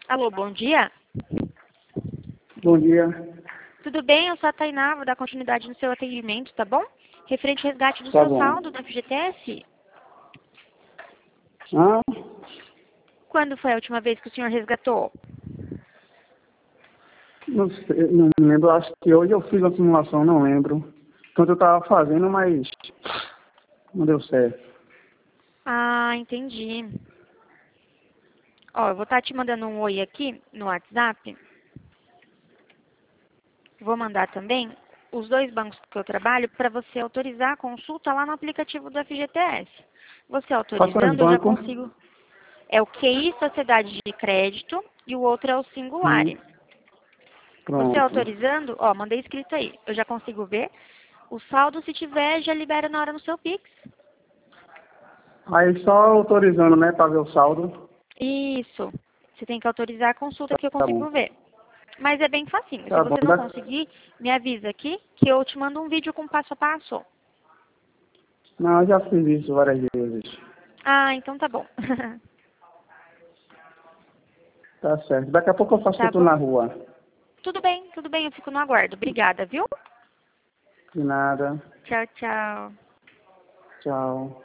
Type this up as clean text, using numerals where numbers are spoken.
Alô, bom dia. Bom dia. Tudo bem? Eu sou a Tainá, vou dar continuidade no seu atendimento, tá bom? Referente ao resgate do Tá seu bom. saldo da FGTS. Ah, Quando foi a última vez que o senhor resgatou? não sei, não me lembro. Acho que hoje eu fiz a simulação, não lembro. Quanto eu estava fazendo, mas não deu certo. Ah, entendi. Ó, eu vou estar te mandando um oi aqui no WhatsApp. Vou mandar também os dois bancos que eu trabalho para você autorizar a consulta lá no aplicativo do FGTS. Você Quais são os autorizando, eu já bancos? consigo. É o QI Sociedade de Crédito e o outro é o Singulare. Você Pronto. autorizando, ó, mandei escrito aí. Eu já consigo ver. O saldo, se tiver, já libera na hora no seu Pix. Aí só autorizando, né, para ver o saldo. Isso. Você tem que autorizar a consulta que eu Tá bom. consigo ver. Mas é bem facinho. Se Tá bom. você não conseguir, me avisa aqui que eu te mando um vídeo com passo a passo. Não, eu já fiz isso várias vezes. Ah, então tá bom. Tá certo. Daqui a pouco eu faço Tá tudo na bom? rua. Tudo bem, eu fico no aguardo. Obrigada, viu? De nada. Tchau, tchau. Tchau.